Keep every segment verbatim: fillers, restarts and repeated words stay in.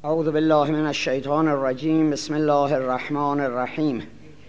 اعوذ بالله من الشیطان الرجیم. بسم الله الرحمن الرحیم.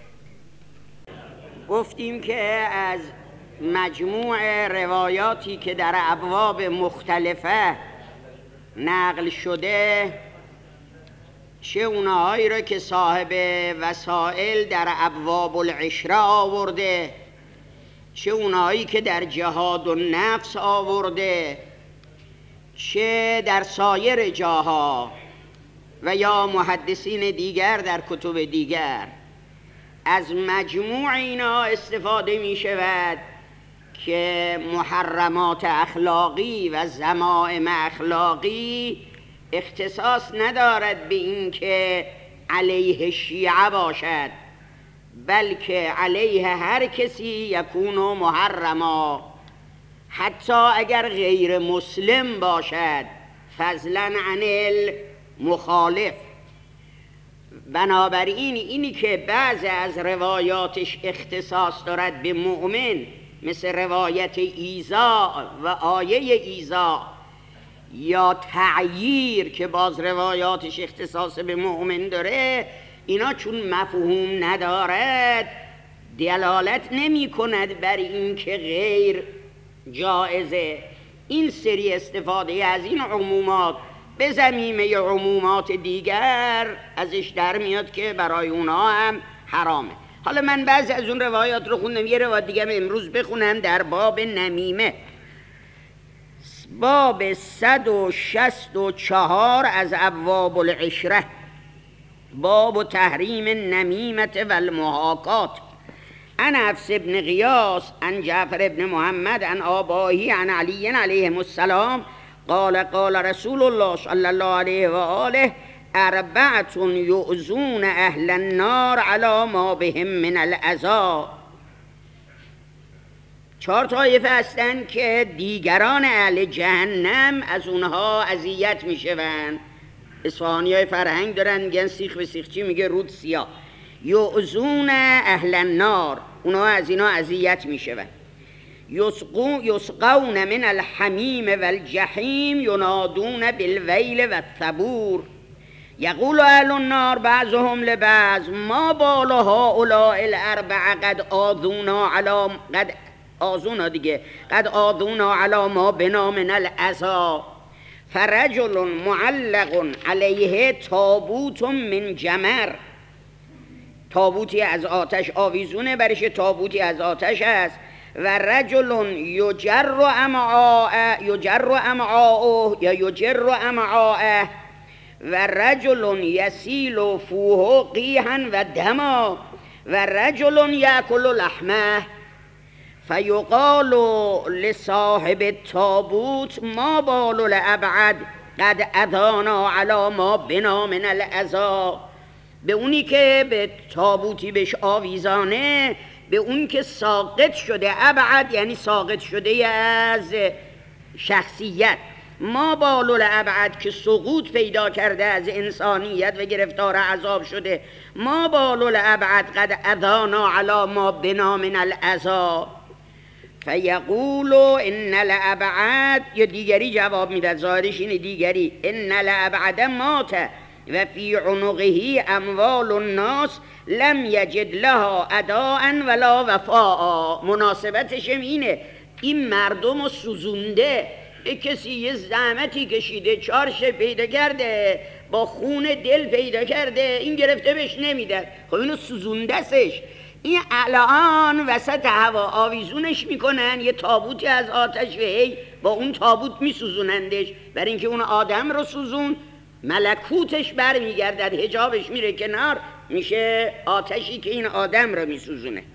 گفتیم که از مجموع روایاتی که در ابواب مختلفه نقل شده، چه اونهایی را که صاحب وسائل در ابواب العشره آورده، چه اونهایی که در جهاد و نفس آورده، چه در سایر جاها و یا محدثین دیگر در کتب دیگر، از مجموع اینا استفاده می شود که محرمات اخلاقی و ذمائم اخلاقی اختصاص ندارد به این که علیه شیعه باشد، بلکه علیه هر کسی یکون محرما، حتی اگر غیر مسلم باشد، فضلا عن المخالف. بنابراین اینی که بعض از روایاتش اختصاص دارد به مؤمن، مثل روایت ایذا و آیه ایذا، یا تعییر که باز روایاتش اختصاص به مؤمن داره، اینا چون مفهوم ندارد دلالت نمی کند بر این که غیر جائزه. این سری استفاده از این عمومات به ضمیمه عمومات دیگر ازش در میاد که برای اونا هم حرامه. حالا من بعضی از اون روایات رو خوندم، یه روایت دیگه امروز بخونم در باب نمیمه، باب صد و شصت و چهار از ابواب العشره، باب تحریم نمیمت و المحاکات. عن حفص بن غیاث عن جعفر بن محمد عن آبائه عن علی علیهم السلام قال قال رسول الله صلی الله علیه و آله اربعة یؤذون اهل النار علی ما بهم من الاذی. چهار طایفه هستند که دیگران اهل جهنم از اونها اذیت میشوند. اصفهانی های فرهنگ دارن میگن سیخ به سیخچی میگه رود سیاه. یؤذون اهل النار، اونها از اینا اذیت میشوند. یسقون من الحمیم و الجحیم ینادون بالویل و الثبور. یقول اهل النار بعضهم لبعض ما بال هؤلاء الاربعه قد آذونا علی قد آذونا دیگه قد آذونا علی ما بنا من الاذی. فرجل معلق علیه تابوت من جمر، تابوتی از آتش آویزونه برش، تابوتی از آتش است. و رجل یجر امعاء یجر امعاء یا یجر امعاء و رجل یسیل فوه قیحا و دما و رجل یأکل لحمه. فیقال لصاحب التابوت ما بال الابعد قد اذانا علی ما بنا من الاذی. به اونی که به تابوتی بهش آویزانه، به اون که ساقط شده، ابعد یعنی ساقط شده از شخصیت، ما بال الابعد که سقوط پیدا کرده از انسانیت و گرفتار عذاب شده، ما بال الابعد قد اذانا علی ما بنا من الاذی. فیقول ان الابعد، یا دیگری جواب میداد، ظاهرش اینه دیگری، ان الابعد مات و فی عنقه اموال الناس لم یجد لها اداء ولا وفاء. مناسبتش اینه، این مردم رو سوزونده، کسی یه زحمتی کشیده، چارش پیدا کرده، با خون دل پیدا کرده، این گرفته بهش نمیده، خب اینو سوزونده سش. این الان وسط هوا آویزونش میکنن، یه تابوتی از آتش و هی با اون تابوت میسوزونندش، برای اینکه اون آدم رو سوزون، ملکوتش بر میگردد، حجابش میره کنار، میشه آتشی که این آدم رو میسوزونه.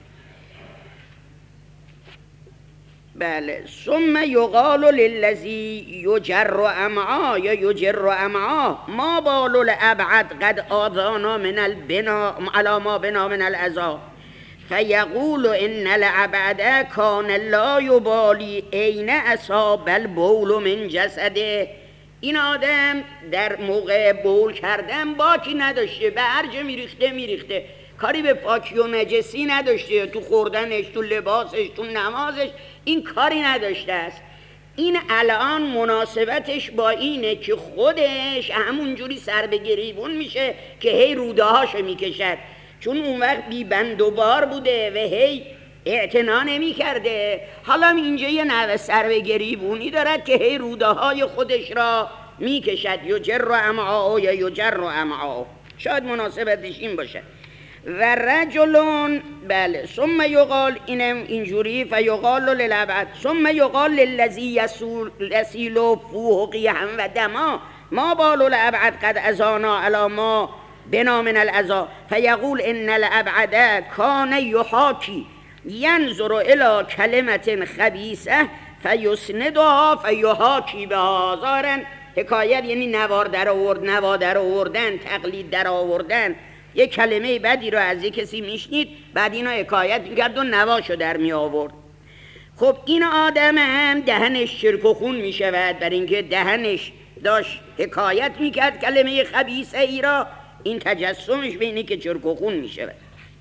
بله. ثم یقال للذی یجر امعا یا یجر امعا ما بال الابعد قد آذانا من البنا علی ما بنا من الاذی. فیقول ان الابعد کان لا یبالی این اصاب البول من جسده. این آدم در موقع بول کردن باکی نداشته، به هر جا میریخته میریخته، کاری به پاکی و نجسی نداشته، تو خوردنش، تو لباسش، تو نمازش این کاری نداشته است. این الان مناسبتش با اینه که خودش همونجوری سر به گریبون میشه که هی روده هاشو میکشد، چون اون وقت بی بند و بار بوده و هی اعتنا نمی کرده. حالا اینجا یه نوع سر به گریبونی دارد که هی روده های خودش را میکشد، یجر و امعاء یا یجر و امعاء، شاید مناسبتش این باشه. و رجلون بله ثم یقال، اینم اینجوری فیقال للعبد ثم یقال للذی یسیل فوه قیحا و دما ما بال العبد قد ازانا علی ما بنا من العزا فیقول ان العبد کان یحاکی ینظر الی کلمت خبیثه فیسندها فیحاکی بها. ظاهرا حکایت یعنی نوار در آورد، نوا در آوردن، تقلید در آوردن. یک کلمه بدی رو از یک کسی میشنید، بعد اینو حکایت میکرد و نواشو در می آورد. خب این آدم هم دهنش چرک و خون میشود، برای اینکه دهنش داشت حکایت میکرد کلمه خبیثه ای را، این تجسمش به اینه که چرک و خون میشود.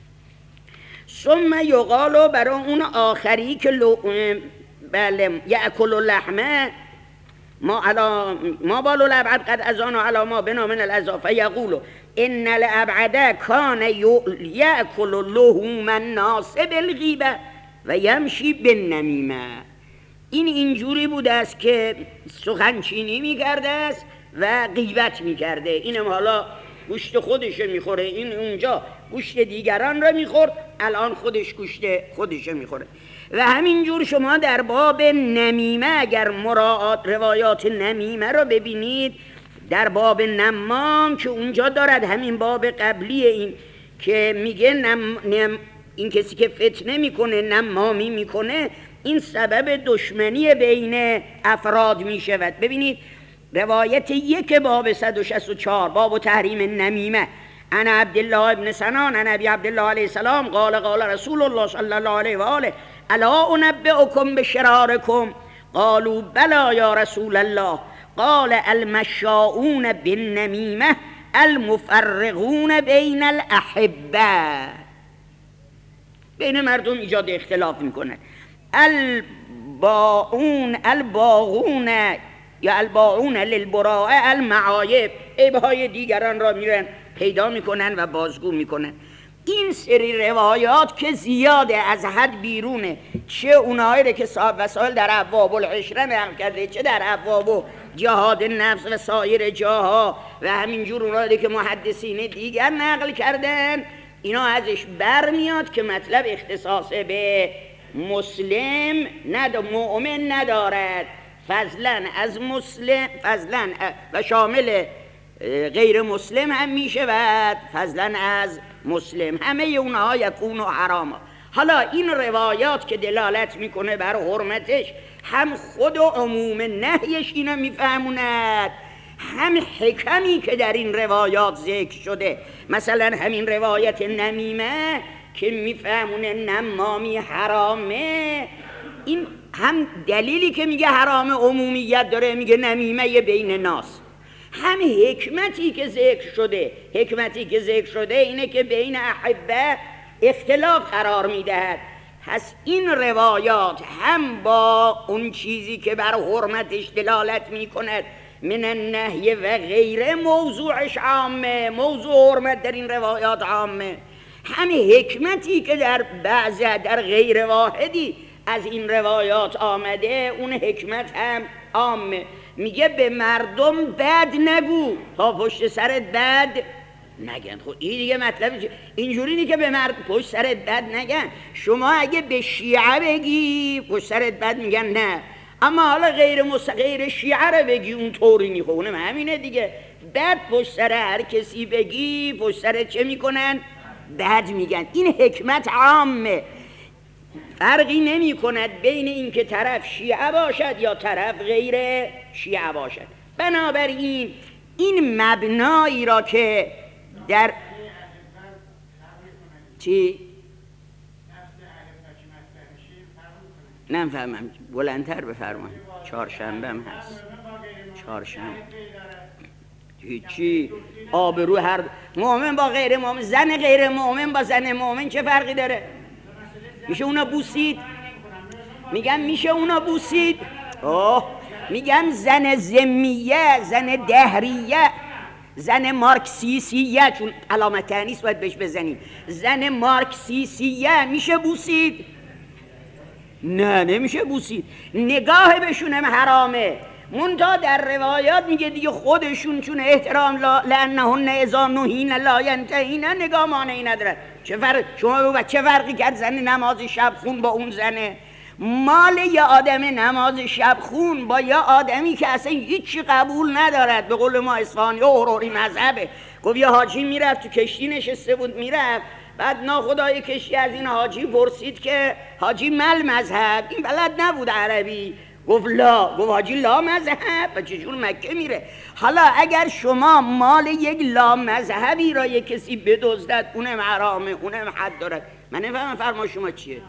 ثم یقالو برای اون آخری که لو بله یأکل اللحمه ما علا ما بالو الابعد قد ازانو علا ما بنا من العزا فیقولو ان الابعد کان یأکل لحوم الناس بالغیبه و یمشی بالنمیمه. این اینجوری بوده است که سخنچینی میکرده است و غیبت میکرده. اینم حالا گوشت خودش میخوره، این اونجا گوشت دیگران را میخورد، الان خودش گوشت خودش میخوره. و همینجور شما در باب نمیمه اگر مراعات روایات نمیمه را ببینید، در باب نمام که اونجا دارد همین باب قبلی این که میگه نم نم این کسی که فتنه میکنه نمامی میکنه این سبب دشمنی بین افراد میشود. ببینید روایت یک باب صد و شصت و چهار باب تحریم نمیمه انا عبدالله ابن سنان انا ابی عبدالله علیه السلام قال قال رسول الله صلی الله علیه و آله الا انبئکم بشرارکم قالوا بلا یا رسول الله قال المشاؤون بالنمیمه المفرقون بین الاحبه. بین مردم ایجاد اختلاف میکنه. الباؤون الباغون یا الباؤون للبراء المعایب، عیبهای دیگران را میرن پیدا میکنن و بازگو میکنن. این سری روایات که زیاده از حد بیرونه، چه اونایی که صاحب وسائل در ابواب العشره نقل کرده، چه در ابواب و جهاد نفس و سایر جاها و همینجور اونایی که محدثین دیگر نقل کردن، اینا ازش برمیاد که مطلب اختصاص به مسلم ند مؤمن ندارد، فضلا از مسلم فضلا و شامل غیر مسلم هم میشه و فضلا از مسلم، همه اونها یکون و حراما. حالا این روایات که دلالت میکنه بر حرمتش، هم خود و عموم نهیش اینو میفهموند، هم حکمی که در این روایات ذکر شده. مثلا همین روایت نمیمه که میفهمونه نمامی حرامه، این هم دلیلی که میگه حرام عمومیت داره، میگه نمیمه بین ناس، هم حکمتی که ذکر شده. حکمتی که ذکر شده اینه که بین احبه اختلاف قرار میدهد. پس این روایات هم با اون چیزی که بر حرمتش دلالت میکند من النهی و غیره موضوعش عامه، موضوع حرمت در این روایات عامه، هم حکمتی که در بعض در غیر واحدی از این روایات آمده اون حکمت هم عامه. میگه به مردم بد نگو تا پشت سرت بد نگن. خب این دیگه مطلب اینجوری نی که به مرد پشت سرت بد نگن. شما اگه به شیعه بگی پشت سرت بد میگن نه، اما حالا غیر مس... غیر شیعه رو بگی اون طوری نی. خب اونم همینه دیگه، بد پشت سر هر کسی بگی پشت سرت چه میکنن؟ بد میگن. این حکمت عامه، فرقی نمی کند بین این که طرف شیعه باشد یا طرف غیر شیعه باشد. بنابراین این مبنایی را که در چی؟ نمیفهمم، بلندتر بفرمایید. چهارشنبه هم هست، چهارشنبه هیچی. آبرو هر مؤمن با غیر مؤمن، زن غیر مؤمن با زن مؤمن چه فرقی داره؟ میشه اونا بوسید؟ میگم میشه اونا بوسید؟ اوه میگم زن ذمیه، زن دهریه، زن مارکسیسیه، چون علامت تانیث باید بهش بزنیم. زن مارکسیسیه میشه بوسید؟ نه نمیشه بوسید. نگاه بهشونم حرامه. منتها در روایات میگه دیگه خودشون چون احترام لا لانهن اذا نهین لا ینتهین، نگاه مانعی نداره. چه فرق شما با چه فرقی کرد زن نماز شب خون با اون زنه؟ مال یه آدم نماز شب خون با یه آدمی که اصلا هیچی قبول ندارد، به قول ما اصفهانی و هروری مذهبه. گفت یه حاجی میرفت تو کشتی نشسته بود میرفت، بعد ناخدای کشتی از این حاجی پرسید که حاجی مل مذهب؟ این بلد نبود عربی. گفت لا. گفت حاجی لا مذهب؟ و چجور مکه میره؟ حالا اگر شما مال یک لا مذهبی را یک کسی بدزدد، اونم حرامه، اونم حد دارد. من نفهمم فرما شما چیه؟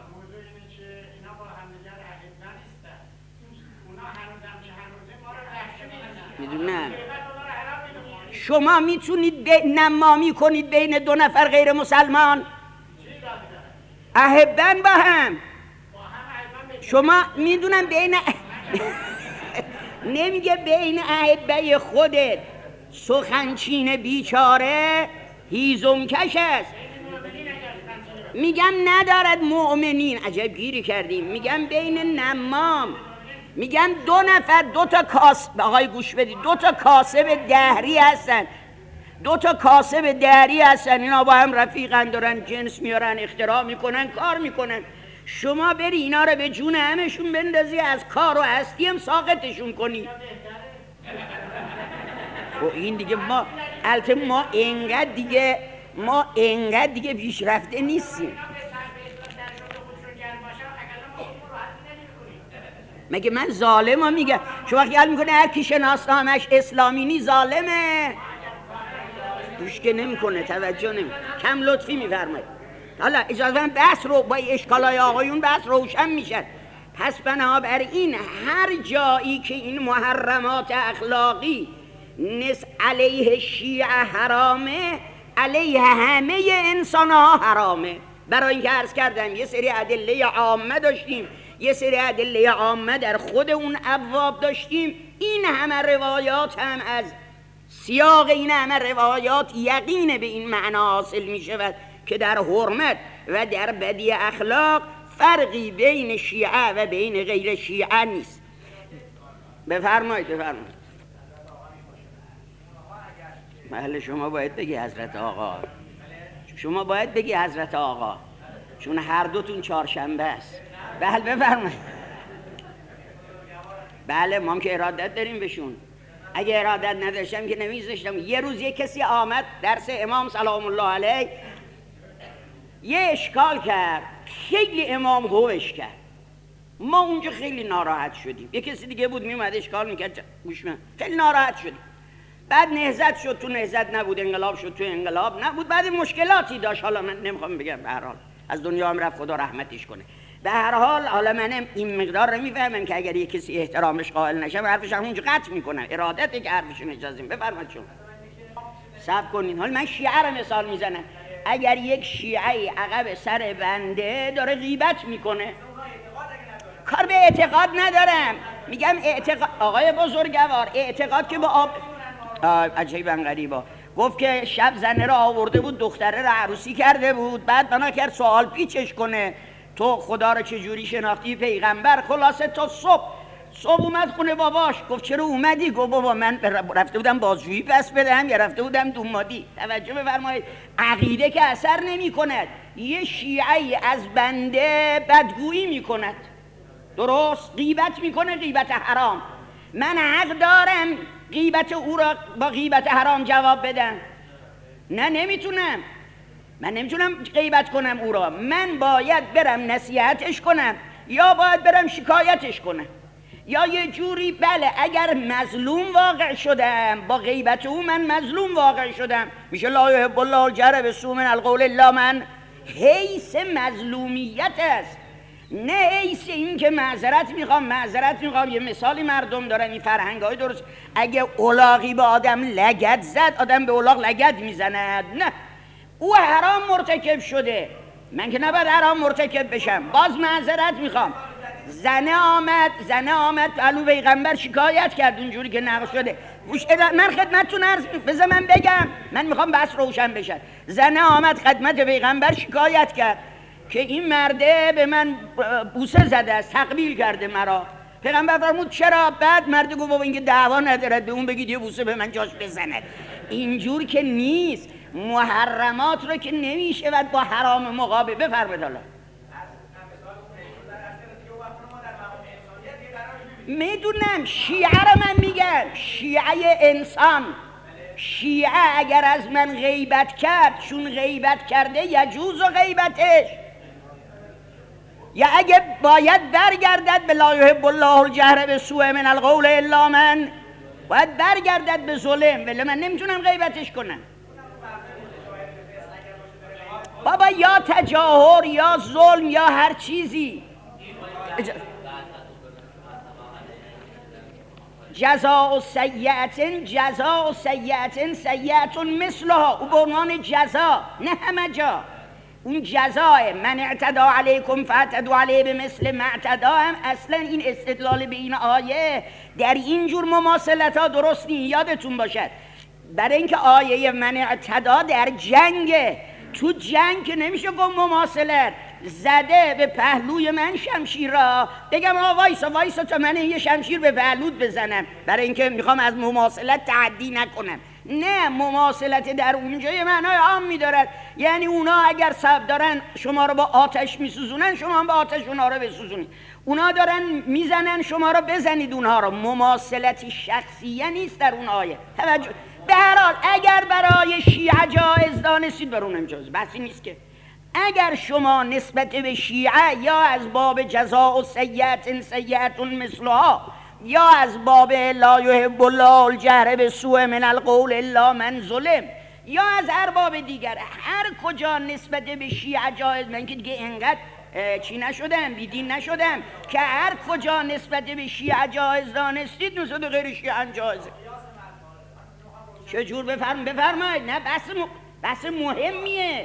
میدونم شما میتونید نمامی کنید بین دو نفر غیر مسلمان احبن با هم. شما میدونم بین نمیگه بین احبه خودت سخنچین بیچاره هیزم کش است. میگم ندارد مؤمنین. عجب گیری کردیم. میگم بین نمام، میگم دو نفر دو تا کاسب، آقای گوش بدید، دو تا کاسب دهری هستن، دو تا کاسب دهری هستن، اینا با هم رفیقن، دارن جنس میارن، اختراع میکنن، کار میکنن. شما بری اینا رو به جون همشون بندازی، از کار و هستی هم ساقطشون کنی. و این دیگه ما البته ما انقدر دیگه ما انقدر دیگه پیشرفته نیستیم. مگه من ظالمم؟ میگه شما خیال میکنه هر کی شناسنامش اسلامی نی ظالمه؟ گوش که نمیکنه، توجه نمیکنه، کم لطفی میفرماید. حالا اجازه بدید بحث رو با اشکالای آقایون بحث روشن میشه. پس بنابراین هر جایی که این محرمات اخلاقی نس علیه شیعه حرامه، علیه همه انسان ها حرامه. برای اینکه عرض کردم یه سری ادله عامه داشتیم، یه سری ادله عامه در خود اون ابواب داشتیم. این همه روایات هم از سیاق این همه روایات یقین به این معنا حاصل می شود که در حرمت و در بدی اخلاق فرقی بین شیعه و بین غیر شیعه نیست. بفرمایید بفرمایید. محل شما باید بگی حضرت آقا، شما باید بگی حضرت آقا، چون هر دوتون چهارشنبه است. بله بفرمایید. بله ما هم که ارادت داریم بهشون. اگه ارادت نداشتم که نمیذاشتم. یه روز یه کسی آمد درس امام سلام الله علیه، یه اشکال کرد، خیلی امام هوش کرد. ما اونجا خیلی ناراحت شدیم. یه کسی دیگه بود میومد اشکال میکرد، گوش من خیلی ناراحت شدیم. بعد نهضت شد، تو نهضت نبود، انقلاب شد، تو انقلاب نبود، بعد مشکلاتی داشت. حالا من نمیخوام بگم، به هر حال از دنیا هم رفت، خدا رحمتش کنه. به هر حال حالا منم این مقدار رو میفهمم که اگر یک کسی احترامش قائل نشه حرفش هم اونجا قطع میکنم. ارادته که حرفشون اجازه بفرمایید. شما صبر کنین. حالا من شیعه رو مثال میزنم. اگر یک شیعه عقب سر بنده داره غیبت میکنه، کار به اعتقاد ندارم، میگم اعتقاد. آقای بزرگوار اعتقاد که با آب عجیبا غریبا گفت که شب زنه را آورده بود، دختره را عروسی کرده بود، بعد بنا کرد سوال پیچش کنه تو خدا را چجوری شناختی؟ پیغمبر. خلاصه تا صبح صبح اومد خونه باباش. گفت چرا اومدی؟ گفت بابا من رفته بودم بازجویی پس بدم یا رفته بودم دومادی. توجه بفرمایید، عقیده که اثر نمی کند. یه شیعه از بنده بدگویی می کند، درست؟ غیبت میکنه، غیبت حرام. من حق دارم غیبت او را با غیبت حرام جواب بدم؟ نه نمیتونم. من نمیتونم غیبت کنم او را. من باید برم نصیحتش کنم یا باید برم شکایتش کنم، یا یه جوری. بله اگر مظلوم واقع شدم با غیبت او، من مظلوم واقع شدم، میشه لا یحب الله الجهر بالسوء من القول الا من حیث مظلومیت است، نه حیث این که معذرت میخوام معذرت میخوام. یه مثالی مردم دارن، این فرهنگای درست. اگه الاغی به آدم لگد زد، آدم به الاغ لگد میزند. نه، او حرام مرتکب شده، من که نباید حرام مرتکب بشم، باز معذرت میخوام. زنه آمد زنه آمد پهلو پیغمبر شکایت کرد اونجوری که نقل شده. من خدمتتون عرض بذار من بگم، من میخوام بس روشن بشه. زنه آمد خدمت پیغمبر شکایت کرد که این مرده به من بوسه زده است، تقبیل کرده مرا. پیغمبر فرمود چرا؟ بعد مرده گفت بابا این که دعوا ندارد، به اون بگید یه بوسه به من جاش بزند. اینجور که نیست، محرمات رو که نمیشه و با حرام مقابل. بفرمایید. حالا میدونم شیعه رو من میگم، شیعه انسان، شیعه اگر از من غیبت کرد چون غیبت کرده یجوز و غیبتش، یا اگه باید برگردد به لا یحب الله الجهر بالسوء من القول الا من، باید برگردد به ظلم، ولی من نمیتونم غیبتش کنم. بابا یا تجاهر یا ظلم یا هر چیزی. جزاء سیئة جزاء سیئة سیئة مثلها، او به عنوان جزا، نه همه جا. اون جزای من اعتدى علیکم فاعتدوا علیه بمثل ما اعتدى هم اصلا این استدلال به این آیه در این جور مماثلت ها درست نیست. یادتون باشد برای اینکه آیه من اعتدى در جنگه، تو جنگ که نمیشه گفت مماثلت. زده به پهلوی من شمشیر را، بگم آقا وایسا وایسا تا من یه شمشیر به پهلوت بزنم برای اینکه میخوام از مماثلت تعدی نکنم. نه، مماثلت در اونجای معنای عام میدارد، یعنی اونا اگر سب دارن شما رو با آتش میسوزونن، شما هم با آتش اونا رو بسوزونید. اونا دارن میزنن شما رو بزنید اونها رو. مماثلت شخصیه نیست در اون آیه. توجه. به هر حال اگر برای شیعه جایز دانستید بر اونم جایز، بحثی نیست که. اگر شما نسبت به شیعه یا از باب جزاء و سیئة سیئة مثلها یا از باب لا یحب الله الجهر بالسوء من القول الا من ظلم یا از هر باب دیگر، هر کجا نسبت به شیعه جایز، من که دیگه اینقدر چی نشدم، بیدین نشدم که هر کجا نسبت به شیعه جایز دانستید نسبت به غیر شیعه هم جایزه. چجور؟ بفرم بفرمایید. نه بحث م... بحث مهمیه.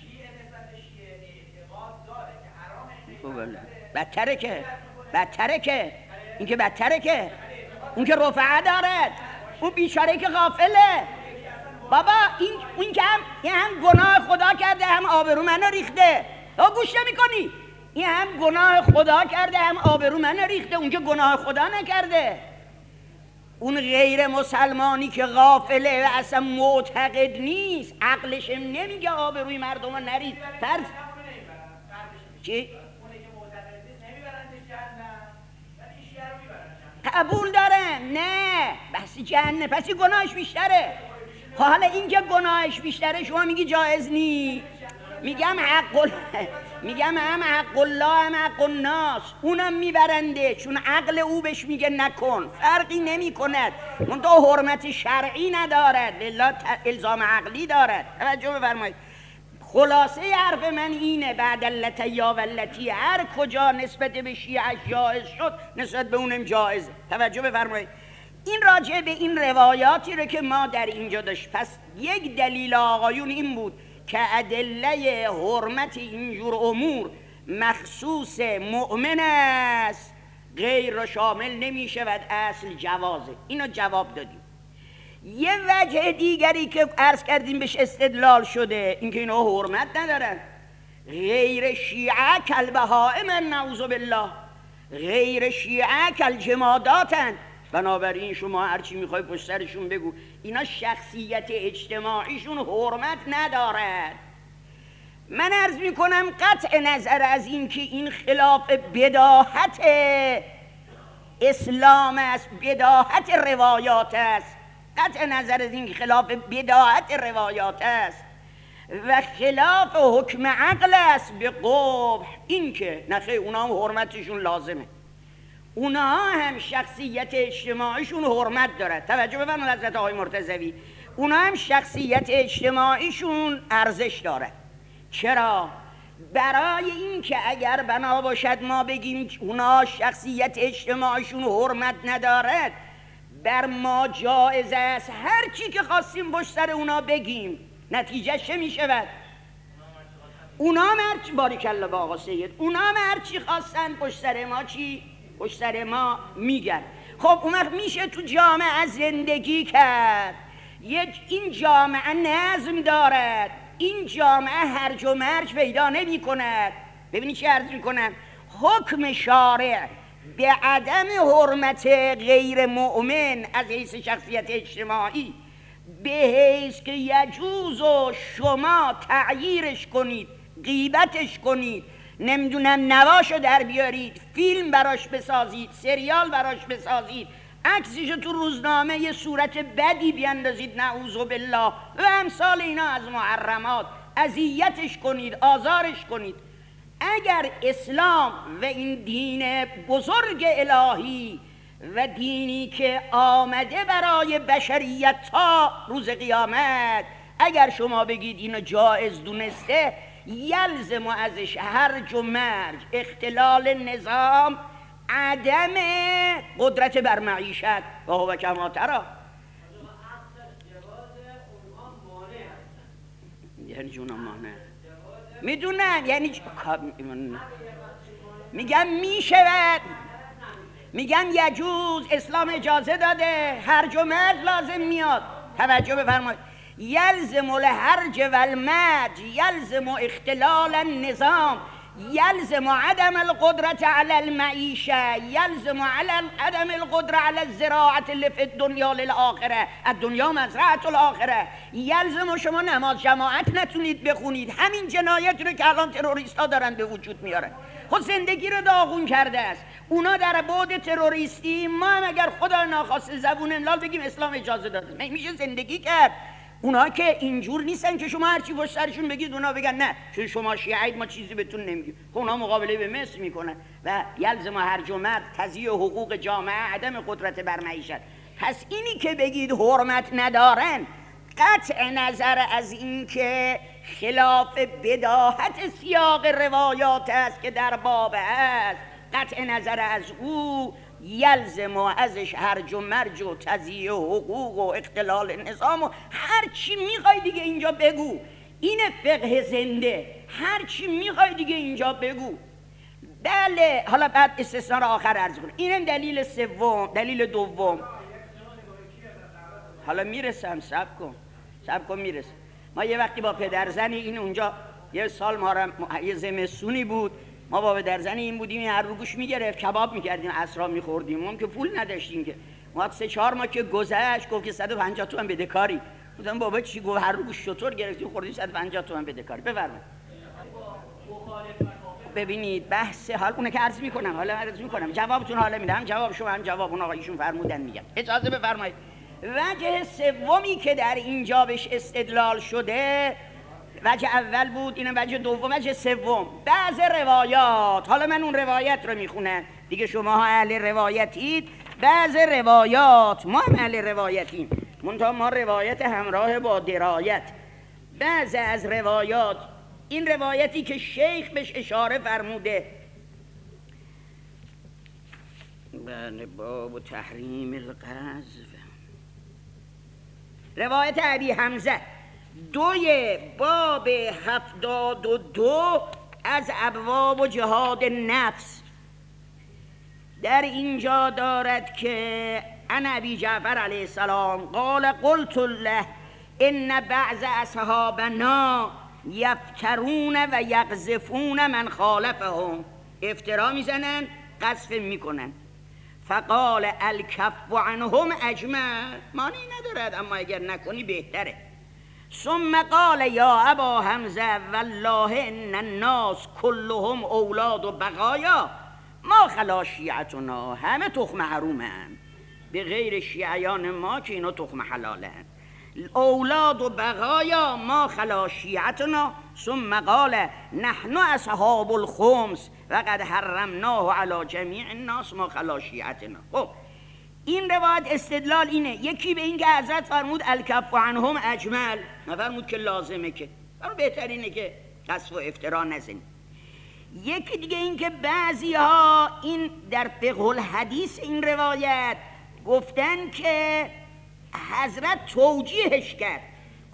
بدتره که بدتره که این که بدتره که اون که رفعه دارد، اون بیچاره که غافله. بابا این این که هم این هم گناه خدا کرده هم آبرو منو ریخته. تو گوش نمی‌کنی؟ این هم گناه خدا کرده هم آبرو منو ریخته، اون که گناه خدا نکرده. اون غیر مسلمانی که غافله و اصلا معتقد نیست، عقلش نمیگه آبروی مردم رو نرید. فرض چی؟ قبول دارم. نه بحث جهنم، پس گناهش بیشتره. حالا این که گناهش بیشتره شما میگی جایز نی. میگم حق میگم هم حق الله هم حق الناس، اونم میبرنده چون عقل او بهش میگه نکن، فرقی نمی کند. اون تو حرمت شرعی ندارد، لله الزام عقلی دارد. توجه بفرمایید. خلاصه حرف من اینه، بعد اللتی و اللتی هر کجا نسبت به شیعه جایز شد نسبت به اونم جایزه. توجه بفرمایید. این راجع به این روایاتی رو که ما در اینجا داشت، پس یک دلیل آقایون این بود که ادله حرمت اینجور امور مخصوص مؤمن است، غیر را شامل نمی شود، اصل جوازه. اینو جواب دادیم. یه وجه دیگری که عرض کردیم بهش استدلال شده این که اینا حرمت ندارن. غیر شیعه کالبهائم نعوذ بالله، غیر شیعه کالجماداتن. بنابراین شما هرچی میخوای پشت سرشون بگو، اینا شخصیت اجتماعیشون حرمت ندارد. من عرض میکنم قطع نظر از این که این خلاف بداهت اسلام است، بداهت روایات است، قطع نظر از این خلاف بداهت روایات است و خلاف حکم عقل است به قبح، این که نخیر اونا هم حرمتشون لازمه، اونا هم شخصیت اجتماعیشون حرمت دارد. توجه بفرمایید حضرت آقای مرتضوی، اونا هم شخصیت اجتماعیشون ارزش دارد. چرا؟ برای این که اگر بنا باشد ما بگیم اونا شخصیت اجتماعیشون حرمت ندارد، بر ما جایز است هر چی که خواستیم پشت سر اونا بگیم. نتیجه چه می شود؟ اونا مرچ باریکالله با آقا سید، اونا مرچی خواستن پشت سر ما چی؟ پشت سر ما میگن. خب اون وقت میشه تو جامعه زندگی کرد. یک این جامعه نظم دارد، این جامعه هرج و مرج پیدا نمی کند. ببینی چی عرض میکنم؟ حکم شارع به عدم حرمت غیر مؤمن از حیث شخصیت اجتماعی به حیث که یجوز و شما تغییرش کنید، غیبتش کنید، نمیدونم نواشو در بیارید، فیلم براش بسازید، سریال براش بسازید، عکسشو تو روزنامه یه صورت بدی بیاندازید نعوذ بالله و امثال اینا از محرمات، اذیتش کنید، آزارش کنید. اگر اسلام و این دین بزرگ الهی و دینی که آمده برای بشریت تا روز قیامت، اگر شما بگید اینو جایز دونسته، یلزم ازش هرج و مرج، اختلال نظام، عدم قدرت بر معیشت و هو کما تری. یعنی جونا مانع میدونم، یعنی میگم میشود، میگم یجوز، اسلام اجازه داده، هرج و مرج لازم میاد. توجه بفرمایید، یلزم الهرج و المرج، یلزم اختلال النظام، یلزم عدم القدرت على المعیشه، یلزم عدم القدرت على الزراعه اللي في الدنیا للآخره، الدنیا مزرعه الاخره. یلزم شما نماز جماعت نتونید بخونید. همین جنایت رو که الان تروریست ها دارن به وجود میارن، خود زندگی رو داغون کرده است. اونا در بعد تروریستی، ما هم اگر خدا ناخواسته زبون املال بگیم اسلام اجازه داده، میشه زندگی کرد. اونا که اینجور نیستن که شما هرچی پشت سرشون بگید اونا بگن نه چون شما شیعید ما چیزی بهتون نمیگیم. اونا مقابله به مثل میکنن و یلزم هرج و مرج تضییع حقوق جامعه، عدم قدرت بر معیشت. پس اینی که بگید حرمت ندارن، قطع نظر از این که خلاف بداهت سیاق روایات است که در باب است، قطع نظر از او یلزم و ازش هرج و مرج و تضییع حقوق و اختلال نظام و هر چی میخوای دیگه اینجا بگو. این فقه زنده، هر چی میخوای دیگه اینجا بگو. بله، حالا بعد استثناء رو آخر عرض کنم. اینم دلیل سوم. دلیل دوم حالا میرسم، صبر کن صبر کن میرسم. ما یه وقتی با پدرزنی این اونجا یه سال ما را یه زمستونی بود، ما با پدرزنی این بودیم، این هر رو گوش میگرفت، کباب میکردیم، عصرا میخوردیم، ما که پول نداشتیم که. ما سه چهار ماه که گذشت گفت که صد و پنجاه تومن بده کاری. گفتم بابا چی؟ گفت هر رو گوش شطور گرفتیم خوردیم صد و پنجاه تومن بده کاری. بفرمایید. ببینید بحث حال اونه که عرض میکنم، حالا عرض میکنم، جوابتون حالا میدم، جواب شما هم جواب اون آقایشون فرمودن میگم. اجازه بفرمایید. وجه سومی که در اینجا بهش استدلال شده، وجه اول بود، اینم وجه دوم. وجه سوم، بعض روایات، حالا من اون روایت رو میخونم دیگه، شما ها اهل روایتید، بعض روایات، ما هم اهل روایتیم، منتها ما روایت همراه با درایت. بعض از روایات، این روایتی که شیخ بهش اشاره فرموده، بله، باب تحریم القذف، روایت ابی حمزه دوی باب هفتاد و دو از ابواب و جهاد نفس، در اینجا دارد که عن ابی جعفر علیه السلام قال قلت له ان بعض اصحابنا یفترون و یقذفون من خالفهم، افترا میزنن، قذف میکنن. فقال الکف عنهم اجمع، معنی ندارد اما اگر نکنی بهتره. ثم قال یا ابا حمزه والله ان الناس كلهم اولاد و بقایا ما خلا شیعتنا، همه تخم حرومن به غیر شیعیان ما که اینا تخم حلالن. اولاد و بقایا ما خلا شیعتنا. ثم قال نحن اصحاب الخمس وقد حرمناه على جمیع الناس ما خلا شیعتنا. خب این روایت استدلال اینه، یکی به این که حضرت فرمود الکف عنهم اجمل، نفرمود که لازمه، که برای بهترینه که قذف و افترا نزنید. یکی دیگه این که بعضی ها این در فقه الحدیث این روایت گفتن که حضرت توجیهش کرد،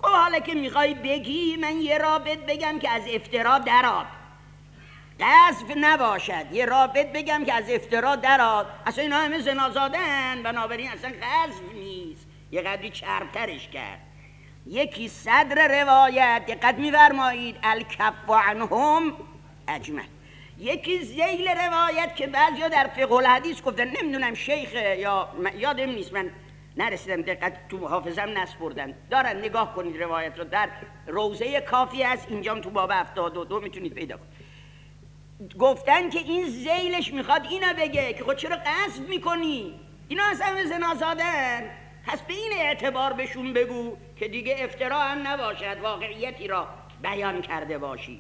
خب حالا که میخوای بگی من یه رابط بگم که از افترا درآد، قذف نباشد، یه رابط بگم که از افترا درآد. اصلا اینا همه زنازادن، بنابراین اصلا قذف نیست، یه قدری چربترش کرد. یکی صدر روایت، دقت می‌فرمایید، الکف عنهم اجمع. یکی ذیل روایت که بعضیا در فقه الحدیث گفتن، نمیدونم شیخ یا یادم نیست، من نرسیدم دقت تو حافظم نسپردن، دارن نگاه کنید روایت رو، در روضه کافی هست، اینجام تو باب هفتاد و دو میتونید پیدا کنید. گفتن که این ذیلش میخواد اینا بگه که خود چرا قصد میکنی؟ اینا اصلا زنازادن، پس به این اعتبار بهشون بگو که دیگه افترا هم نباشد، واقعیتی را بیان کرده باشی.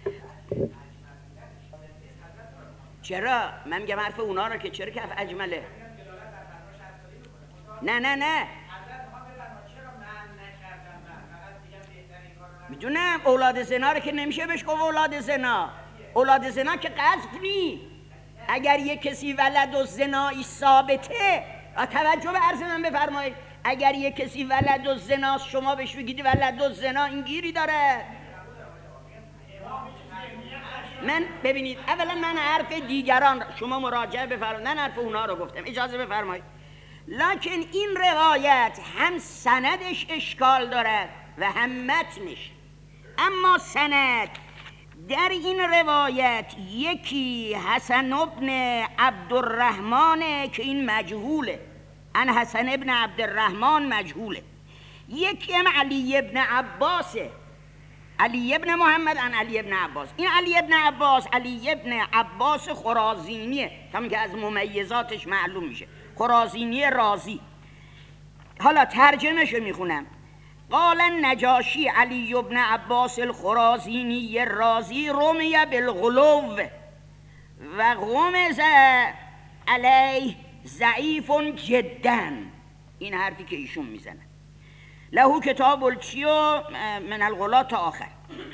چرا؟ من میگم حرف اونا رو که چرا کف اجمله؟ نه نه نه میدونم اولاد زنا رو که نمیشه بهش گفت اولاد زنا. اولاد زنا که قذف نی. اگر یک کسی ولد و زنایی ثابته، توجه به عرض من بفرمایید، اگر یک کسی ولد و زناست شما بهش بگید ولد و زنا، این گیری داره؟ من ببینید اولا من حرف دیگران شما مراجعه بفرمایید، من حرف اونا رو گفتم، اجازه بفرمایید. لکن این روایت هم سندش اشکال دارد و هم متنش. اما سند در این روایت یکی حسن ابن عبدالرحمن که این مجهوله، ان حسن ابن عبدالرحمن مجهوله. یکی هم علی ابن عباسه، علی ابن محمد ان علی ابن عباس. این علی ابن عباس علی ابن عباس خرازینیه، همون که از ممیزاتش معلوم میشه، خرازینی رازی. حالا ترجمهشو میخونم. قال النجاشی علی ابن عباس الخرازینی الرازی رمی بالغلو و غمز علیه ضعیف جدا. این حرفی که ایشون میزنه. له کتاب الچیو من الغلا تا آخر.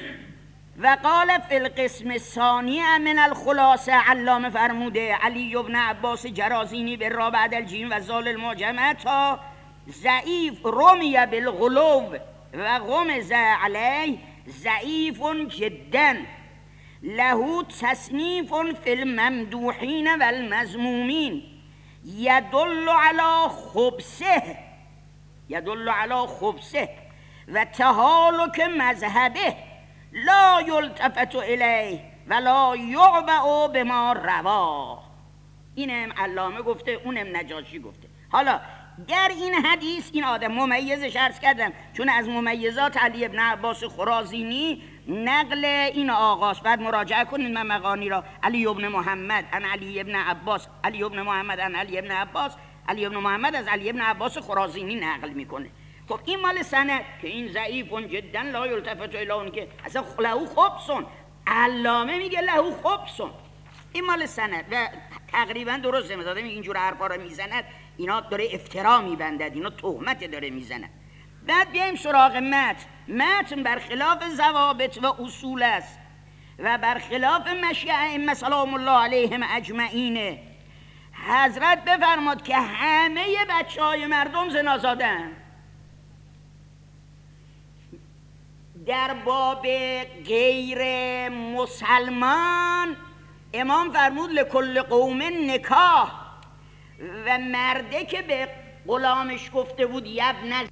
و قال فی القسم الثانی من الخلاصه، علامه فرموده علی ابن عباس جرازینی به را بعد الجیم و زال المعجمه تا ضعیف رمی بالغلو و غمز علیه ضعیف جدا، له تصنیف فی الممدوحین و المذمومین یدل علی خبثه یدل علی خبثه و تهالک مذهبه لا یلتفت الیه ولا یعبأ بما روا. اینم علامه گفته، اونم نجاشی گفته. حالا در این حدیث این آدم ممیزش عرض کردم، چون از ممیزات علی ابن عباس خرازینی نقل این آقاست. بعد مراجعه کنید من مقانی را. علی ابن محمد ان علی ابن عباس، علی ابن محمد ان علی ابن عباس، علی ابن محمد از علی ابن عباس خرازینی نقل میکنه. خب این مال سند که این ضعیف جدا لا یلتفت الی، اون که اصلا له خبث، علامه میگه له خبث، این مال سند و تقریبا درسته. مثلا اینجور حرفا رو میزند، اینا داره افترا میبندد، اینا تهمت داره میزند. بعد بیایم سراغ متن. متن برخلاف ضوابط و اصول است و برخلاف مشی ائمه سلام الله علیهم اجمعین. حضرت بفرماد که همه بچه های مردم زنازادن. در باب غیر مسلمان امام فرمود لکل قوم نکاح، و مرده که به غلامش گفته بود یبن،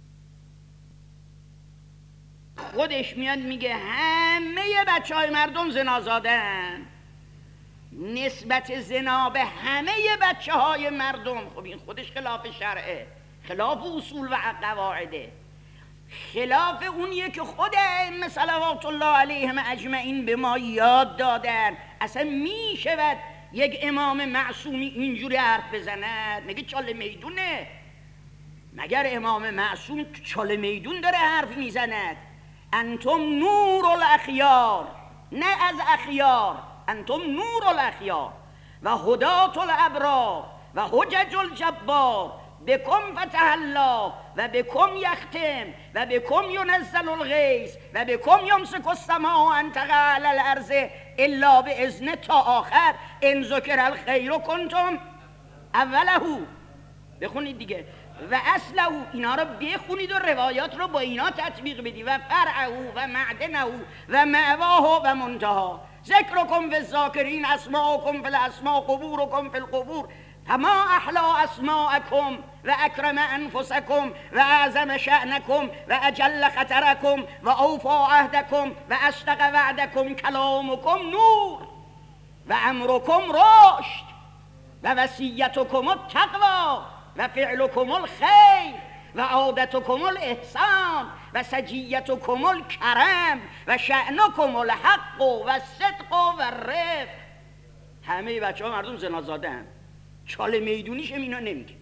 خودش میاد میگه همه بچه های مردم زنازادن، نسبت زنا به همه بچه های مردم. خب این خودش خلاف شرعه، خلاف اصول و قواعده، خلاف اونیه که خود ائمه صلوات الله علیهم اجمعین به ما یاد دادن. اصلا میشود یک امام معصومی اینجوری حرف بزند؟ مگه چاله میدونه؟ مگر امام معصوم چاله میدون داره حرف میزند؟ انتم نور الاخیار، نه از اخیار، انتم نور الاخیار و هدات الابرار و حجج الجبار، بکم فتح الله و بکم یختم و بکم ینزل الغیث و بکم یمسک السماء ان تقع علی الارض الا باذن تا آخر. ان ذکر الخیر کنتم اوله. بخونید دیگه. و اصله اینا رو بخونید و روایات رو با اینا تطبیق بدید و فرعه و معدنه و معواه و منتها ذکرکم فی الذاکرین اسماءکم فی الاسماء قبورکم فی القبور فما احلا اسماءکم و اکرم انفسکم و اعظم شأنکم و اجل خطرکم و اوفا عهدکم و اصدق وعدکم کلامکم نور و امرکم رشد و وصیتکم التقوی و فعلکم الخیر و عادتکم الاحسان و سجیتکم الکرم و شأنکم الحق و صدق و رفق. همه بچه ها مردم زنازاده هم، چاله میدونیش اینا نمیگه.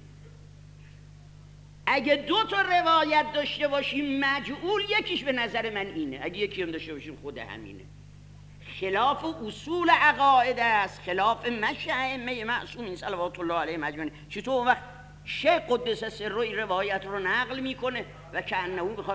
اگه دو تا روایت داشته باشیم مجعول، یکیش به نظر من اینه، اگه یکی هم داشته باشیم خود همینه. خلاف اصول عقاید است، خلاف مشی ائمه معصومین صلوات الله علیهم اجمعین. چطور اون وقت شیخ قدس سره این روایت رو نقل میکنه و کأنه بخواد،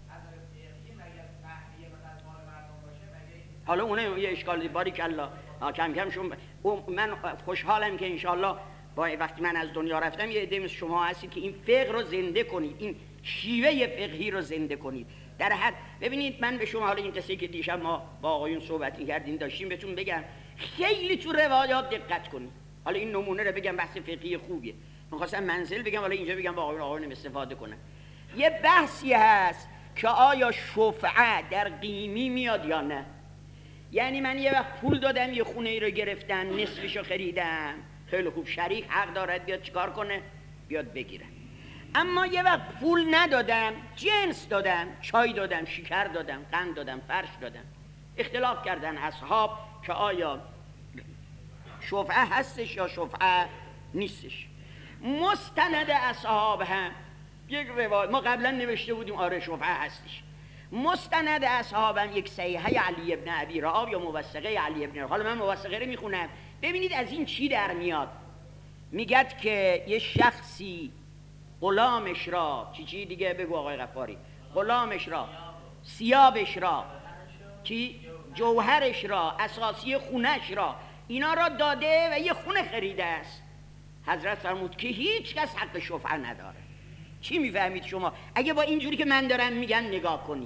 حالا اونه یه اشکال باریک الله کم کم شما، من خوشحالم که انشالله با وقتی من از دنیا رفتم یه عده مثل شما هستید که این فقه رو زنده کنید، این شیوه فقهی رو زنده کنید. در حد ببینید من به شما حالا این قصه که دیشب ما با آقایون صحبت کردیم داشتیم بهتون بگم، خیلی تو روایات دقت کنید. حالا این نمونه رو بگم، بحث فقهی خوبیه، می‌خواستم منزل بگم حالا اینجا بگم با آقایون آقایون استفاده کنن. یه بحثی هست که آیا شفعه در قیمی میاد یا نه. یعنی من یه وقت پول دادم یه خونه ای رو گرفتن، نصفشو خریدم، خیلی خوب، شریک حق دارد بیاد چیکار کنه؟ بیاد بگیره. اما یه وقت پول ندادم، جنس دادم، چای دادم، شکر دادم، قند دادم، فرش دادم. اختلاف کردن اصحاب که آیا شفعه هستش یا شفعه نیستش. مستند اصحاب هم یک روایت ما قبلا نوشته بودیم آره شفعه هستش. مستند اصحاب هم یک صحیحه علی ابن ابی رعاب یا موثقه علی ابن رعاب. حالا من موثقه رو میخونم ببینید از این چی در میاد. میگد که یه شخصی غلامش را، چی چی دیگه بگو آقای غفاری، غلامش را، ثیابش را، چی جوهرش را، اساسی خونش را، اینا را داده و یه خونه خریده است. حضرت فرمود که هیچ کس حق شفعه نداره. چی میفهمید شما؟ اگه با اینجوری که من دارم میگن نگاه کنید،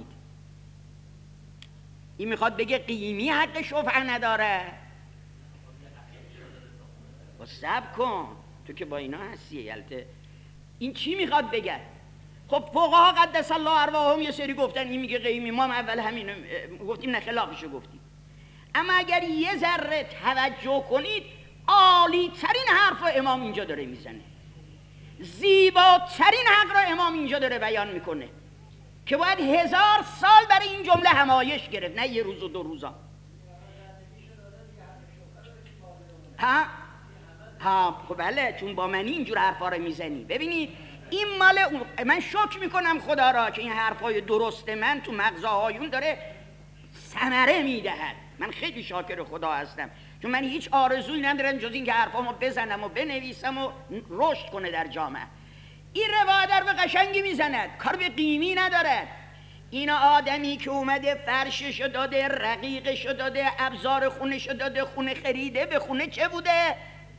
این میخواد بگه قیمی حق شفعه نداره؟ با صبر کن، تو که با اینا هستی یلته. این چی میخواد بگه؟ خب فقها قدس الله ارواحهم یه سری گفتن این میگه قیمی، ما هم اول همین گفتیم نه خلافشو گفتیم. اما اگر یه ذره توجه کنید عالی ترین حرف رو امام اینجا داره میزنه، زیباترین حق رو امام اینجا داره بیان میکنه که باید هزار سال برای این جمله همایش گرفت، نه یه روز و دو روزا. ها ها خب بله، چون با من اینجور حرفا رو میزنی. ببینید این مال اون، من شکر میکنم خدا را که این حرفای درست من تو مغزاهایون داره ثمره میدهد. من خیلی شاکر خدا هستم، چون من هیچ آرزویی ندارم جز این که حرفامو بزنم و بنویسم و رشد کنه در جامعه. این روایت در به قشنگی میزند، کار به قیمی نداره. این آدمی که اومده فرششو داده، رقیقشو داده، ابزار خونشو داده، خونه خریده، به خونه چه بوده؟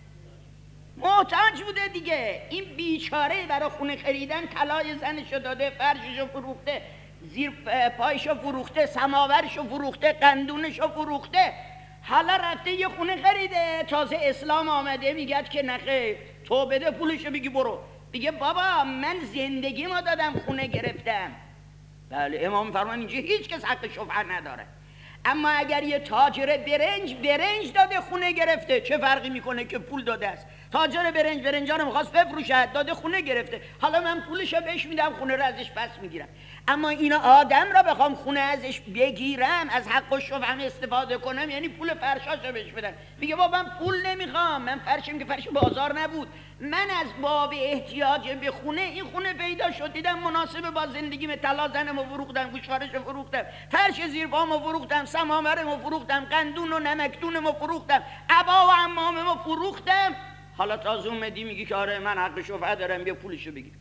محتاج بوده دیگه. این بیچاره برای خونه خریدن طلای زنشو داده، فرششو فروخته، زیر پایشو فروخته، سماورشو فروخته، قندونشو فروخته، حالا رفته یه خونه خریده. تازه اسلام آمده میگد که نخیر، تو بده پولشو بگی برو. بگه بابا من زندگی ما دادم خونه گرفتم. بله امام فرمان اینجا هیچ کس حق شفعه نداره. اما اگر یه تاجر برنج برنج داده خونه گرفته، چه فرقی میکنه که پول داده است؟ تاجر برنج برنجا رو میخواست بفروشد، داده خونه گرفته، حالا من پولشو بهش میدم، خونه رو ازش پس میگیرم. اما این آدم را بخوام خونه ازش بگیرم، از حق و شفعه استفاده کنم، یعنی پول فرشاشو بهش بدم. میگه بابا من پول نمیخوام، من فرشم که فرش بازار نبود، من از باب احتیاج به خونه این خونه پیدا شد، دیدم مناسب با زندگیم، طلا زنمو فروختم، گوشوارشو فروختم، فرش زیر پامو فروختم، سماورمو فروختم، قندون و نمکدونمو فروختم، عبا و عماممو فروختم، حالا تازه اومدی میگی که آره من حق شفعه دارم، بیا پولشو بگیر.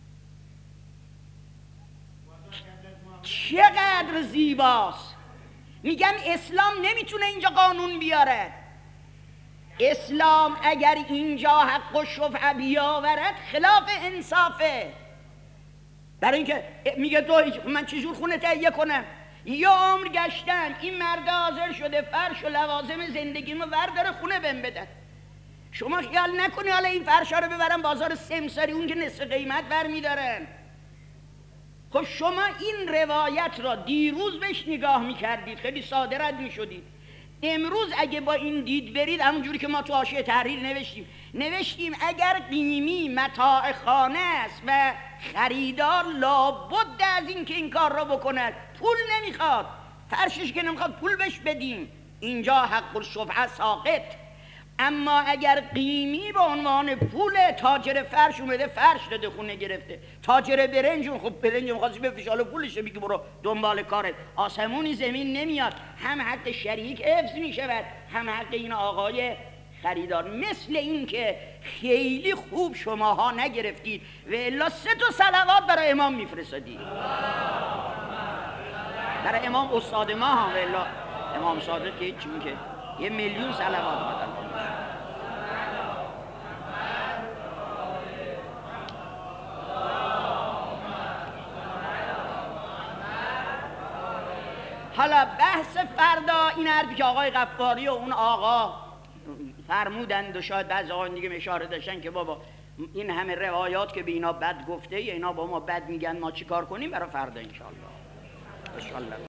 چقدر زیباست. میگم اسلام نمیتونه اینجا قانون بیاره. اسلام اگر اینجا حق و شفعه بیاورد خلاف انصافه. برای اینکه میگه تو من چجور خونه تهیه کنم؟ یا عمر گشتم این مرد حاضر شده فرش و لوازم زندگیمو ورداره خونه بهم بدن. شما خیال نکنی حالا این فرشا رو ببرم بازار سمساری اون که نصف قیمت برمیدارن. خب شما این روایت را دیروز بهش نگاه میکردید خیلی ساده رد میشدید. امروز اگه با این دید برید همونجوری که ما تو حاشیه تحریر نوشتیم نوشتیم اگر قیمی متاع خانه است و خریدار لابد از این که این کار را بکند پول نمیخواد فرشش که نمیخواد پول بهش بدیم اینجا حق الشفعه ساقط. اما اگر قیمی به عنوان پول تاجر فرش اومده فرش داده خونه گرفته تاجر برنج خب برنج میخواستی بفروش حالا پولش میگه برو دنبال کارت آسمونی زمین نمیاد. هم حق شریک حفظ میشود هم حق این آقای خریدار. مثل این که خیلی خوب شماها نگرفتید و الا سه تا صلوات برای امام میفرستادید برای امام استاد ما هم و الا امام صادق که هیچ میگه یه میلیون صلوات بدن. حالا بحث فردا این حرفی که آقای غفاری و اون آقا فرمودند و شاید بعضی آقایان دیگه اشاره داشتن که بابا این همه روایات که به اینا بد گفته یا اینا با ما بد میگن ما چی کار کنیم برای فردا انشالله. انشالله